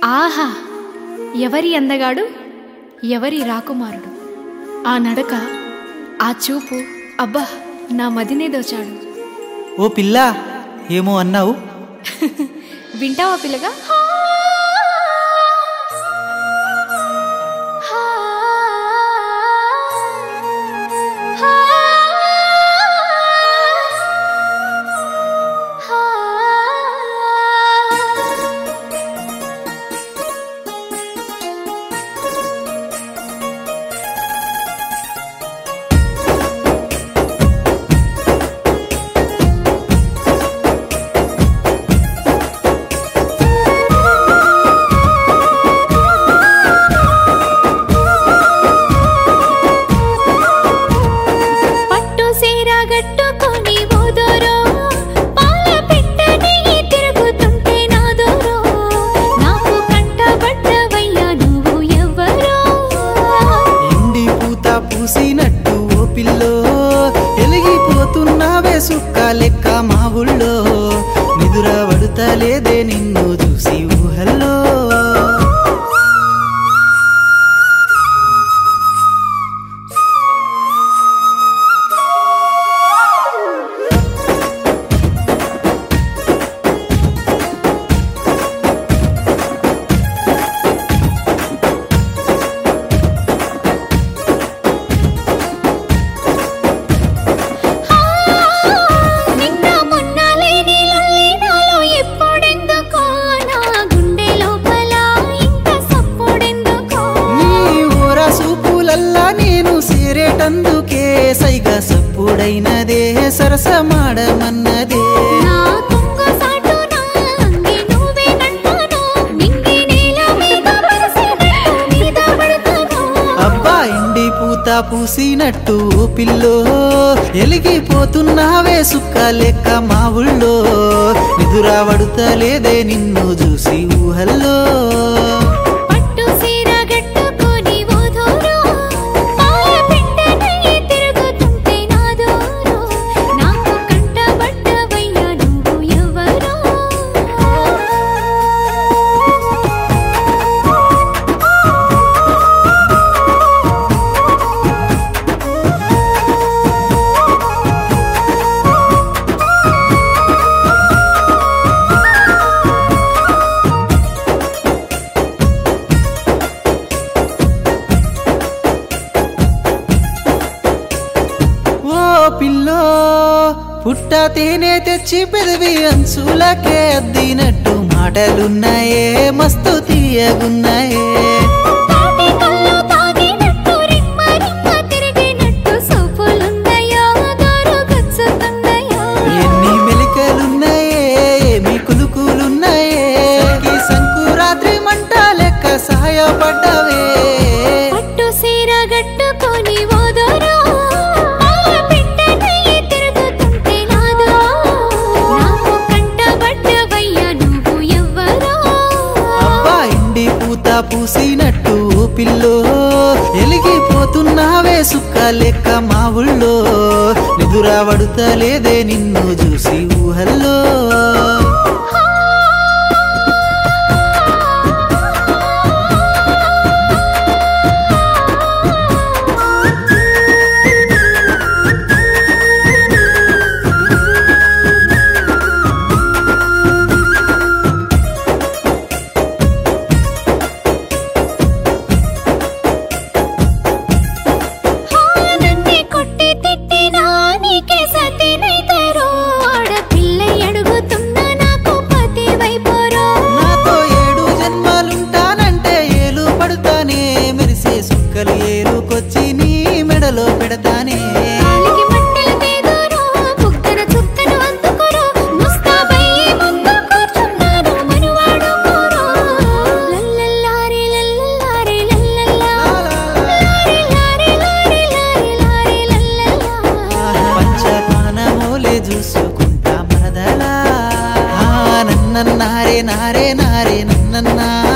ఆహా! ఎవరి అందగాడు, ఎవరి రాకుమారుడు, ఆ నడక, ఆ చూపు, అబ్బా నా మదినే దోచాడు. ఓ పిల్ల, ఏమో అన్నావు? వింటావా పిల్లగా? పూసినట్టు ఓ పిల్లో ఎలిగిపోతున్నావే సుక్క లెక్క మా ఊళ్ళో, నిదుర పడుతలేదే నిన్ను చూసి ఊహల్లో. అందుకే సైగా సప్పుడైనదే సరసమాడమన్నదే. అబ్బా ఎండి పూత పూసినట్టు పిల్లో ఎలిగిపోతున్నావే సుక్క లెక్క మా ఊళ్ళో, నిదుర పడుతలేదే నిన్ను చూసి ఊహల్లో. పిల్లో పుట్ట తేనె తెచ్చి పెదవి అంచులకే అద్దినట్టు మాటలున్నాయే మస్తు తీయగున్నాయే. ఎన్ని మెలికలున్నాయే, ఏమి కులుకులున్నాయే, సంకురాత్రి మంట లెక్క సహాయపడ్డవే. పూసినట్టు పిల్లో ఎలిగిపోతున్నావే సుక్క లెక్క మా ఊళ్ళో, నిదుర పడుతలేదే నిన్ను చూసి ఊహల్లో. ఏలుకొచ్చి నీ మెడలో పెడతానే. పంచపానమోలే చూసుకుంటా మరదలా, నన్నన్నారే నారే నారే నన్నన్నా.